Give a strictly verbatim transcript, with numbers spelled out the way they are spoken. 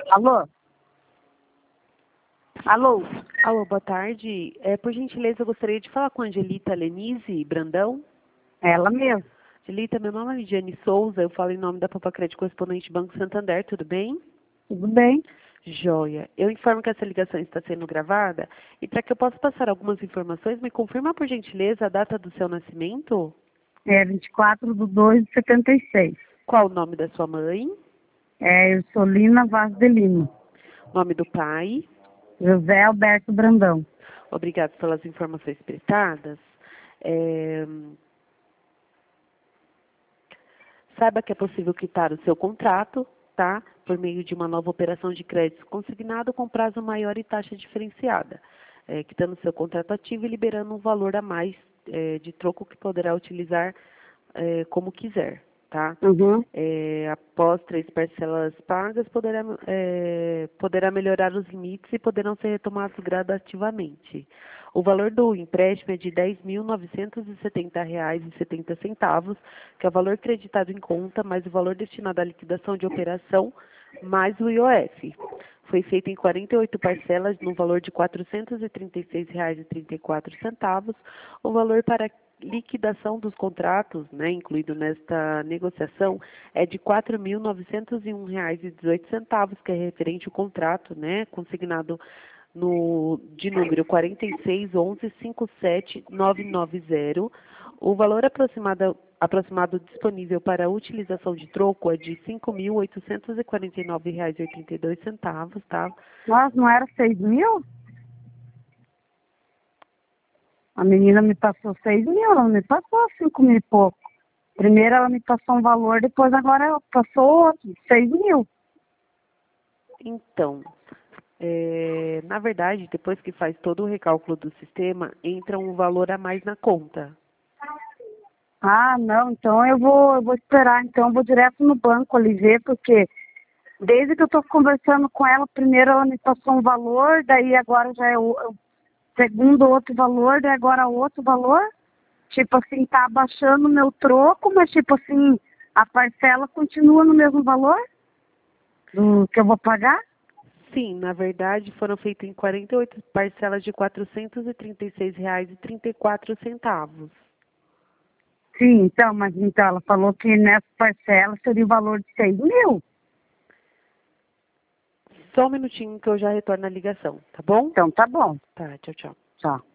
Alô? Alô? Alô, boa tarde. É, por gentileza, eu gostaria de falar com a Angelita Lenise Brandão. Ela mesmo. Angelita, meu nome é Lidiane Souza, eu falo em nome da Papa Crédito Correspondente Banco Santander, tudo bem? Tudo bem? Joia. Eu informo que essa ligação está sendo gravada e para que eu possa passar algumas informações, me confirma por gentileza a data do seu nascimento? É vinte e quatro de dois de setenta e seis. Qual o nome da sua mãe? É Ursolina Vaz de Lima. Nome do pai? José Alberto Brandão. Obrigado pelas informações prestadas. É... Saiba que é possível quitar o seu contrato, tá? Por meio de uma nova operação de crédito consignado com prazo maior e taxa diferenciada, é, quitando o seu contrato ativo e liberando um valor a mais é, de troco que poderá utilizar é, como quiser, tá? Uhum. É, após três parcelas pagas, poderá, é, poderá melhorar os limites e poderão ser retomados gradativamente. O valor do empréstimo é de dez mil novecentos e setenta reais e setenta centavos, que é o valor creditado em conta, mais o valor destinado à liquidação de operação, mais o I O F. Foi feito em quarenta e oito parcelas, no valor de quatrocentos e trinta e seis reais e trinta e quatro centavos. O valor para liquidação dos contratos, né, incluído nesta negociação, é de quatro mil novecentos e um reais e dezoito centavos, que é referente ao contrato, né, consignado no, de número quarenta e seis onze cinquenta e sete nove nove zero. O valor aproximado, aproximado disponível para a utilização de troco é de cinco mil oitocentos e quarenta e nove reais e oitenta e dois centavos, tá? Nossa, não era seis mil? A menina me passou seis mil, ela não me passou cinco mil e pouco. Primeiro ela me passou um valor, depois agora ela passou outro, seis mil. Então, é, na verdade, depois que faz todo o recálculo do sistema, entra um valor a mais na conta. Ah, não, então eu vou, eu vou esperar, então eu vou direto no banco ali ver, porque desde que eu estou conversando com ela, primeiro ela me passou um valor, daí agora já é o o segundo outro valor, daí agora outro valor. Tipo assim, tá abaixando o meu troco, mas tipo assim, a parcela continua no mesmo valor do que eu vou pagar? Sim, na verdade, foram feitas em quarenta e oito parcelas de quatrocentos e trinta e seis reais e trinta e quatro centavos. Sim, então, mas então ela falou que nessa parcela seria o valor de seis mil. Só um minutinho que eu já retorno a ligação, tá bom? Então tá bom. Tá, tchau, tchau. Tchau.